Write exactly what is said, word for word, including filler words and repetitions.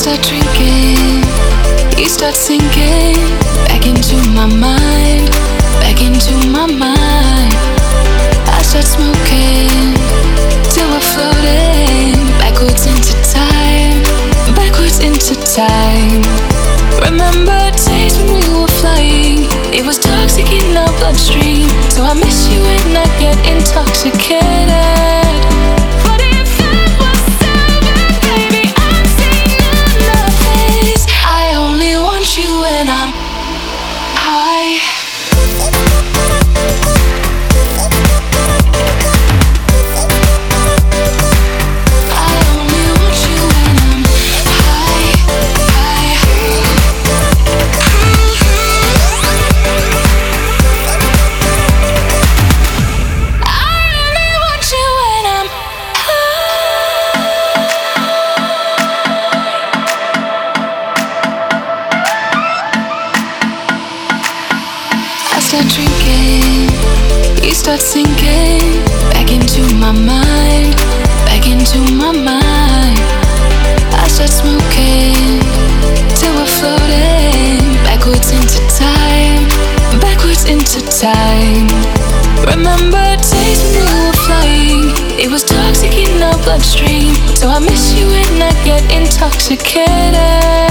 start drinking, you start sinking back into my mind, back into my mind. I start smoking till we're floating backwards into time, backwards into time. Remember days when we were flying, it was toxic in our bloodstream. So I miss you and I get intoxicated. Start drinking, you start sinking back into my mind, back into my mind. I start smoking till we're floating backwards into time, backwards into time. Remember days when we were flying, it was toxic in our bloodstream. So I miss you and I get intoxicated.